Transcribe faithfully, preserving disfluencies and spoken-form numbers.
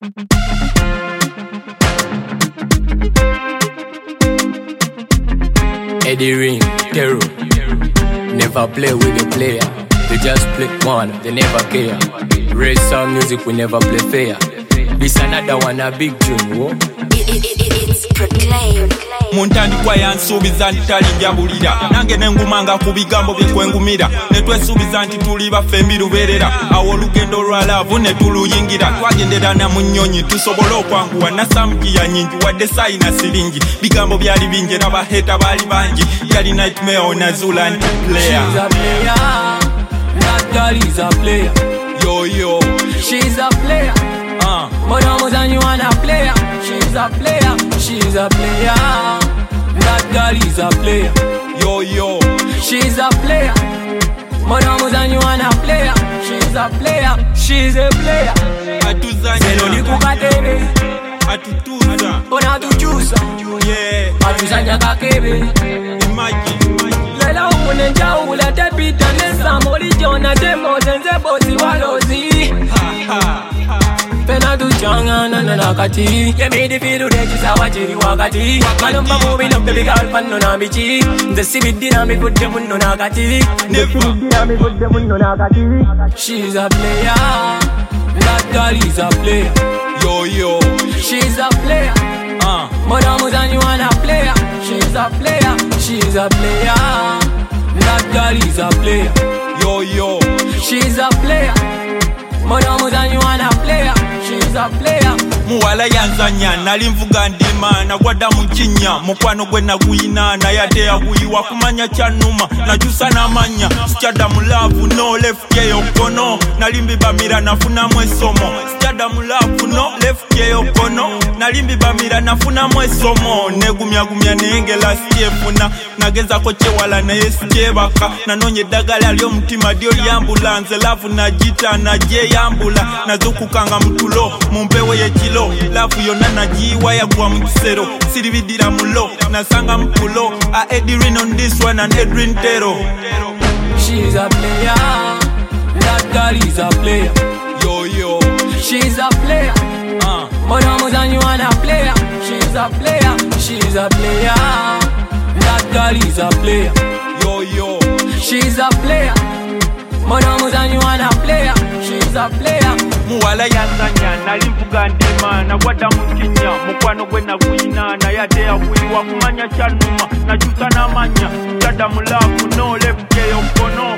Eddie Ring, Terror. Never play with the player. They just play one, they never care. Raise some music, we never play fair. This another one, a big tune, whoa. It, it, it, it's proclaimed. Muntandi kwa yansubiza ntitali njabulira nange nengumanga ku bigambo byekwengumira ne twesubiza nti tuli bafembi luberera awo olugendo lwa laavu ne tuluyingira twagenderana mu nnyonyi tusobola okwanguwa nasamukiya nyingi wadde sayina siringi bigambo byali bingi n'abaheta baali bangi yali nightmare on a Zuland player. She's a player, that girl is a player. Yo yo, she's a player. Uh. Mono Muzanyi wanna player. She's a player, she's a player. That girl is a player. Yo yo, she's a player. Mono Muzanyi wanna player. She's a player, she's a player. Atuzanya Zeno ni kukatebe atutuza ona tuchusa yeah atuzanya kakebe. Imagine Lela umune njau ulete pita nesa moli jona demo zenze bozi walozi. ha ha Pena tu changa na na nakati. You made the feel that you saw what you wakati. Malumba moving up baby girl pan no na bichi. The city dynamic with them no nakati. Never Dynamic with them no nakati. She's a player. That girl is a player. yo yo, She's a player. uh. Mono Muzanyi wanna player. She's a player. She's a player. That girl is a player. Yo yo, She's a player. Mono Muzanyi wanna player. She's a player. muwala yanzanya nali nvuga ndima nagwadda mu kinnya mukwano gwe naguyina naye ate yaguyiwa kumanya kyanuma najusa n'amanya sikyadda mu laavu no left yeyo kono nali mbibamira nafunamu essomo sikyadda mu laavu no left yeyo kono nali mbibamira nafunamu essomo negumyagumya naye ngela sikyefuna nagezako kyewala naye sikyebaka nanoonya eddagala ly'omutima lyo lyambulanze laavu nagita nagyeyambula nazukukanga mutulo mu mpewo y'ekiro laavu yonna nagiyiwa yagwa mu kisero siribidira mulo nasanga mupulo a Edrin on this one and Edrin Tero. She's a player. That girl is a player. Yo yo, She's a player. uh. Mono Muzanyi wanna player. She's a player. She's a player. That girl is a player. Yo yo, She's a player. Mono Muzanyi wanna player. She's a player. muwala yanzanya nali nvuga ndima nagwadda mu kinnya mukwano gwe naguyina naye ate yaguyiwa kumanya kyanuma najusa n'amanya sikyadda mu laavu no left yeyo kono